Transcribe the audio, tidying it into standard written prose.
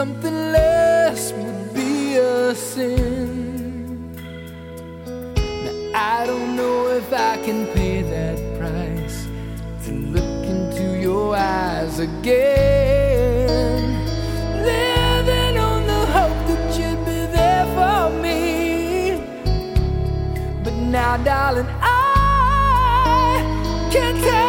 something less would be a sin. Now I don't know if I can pay that price to look into your eyes again, living on the hope that you'd be there for me. But now, darling, I can't tell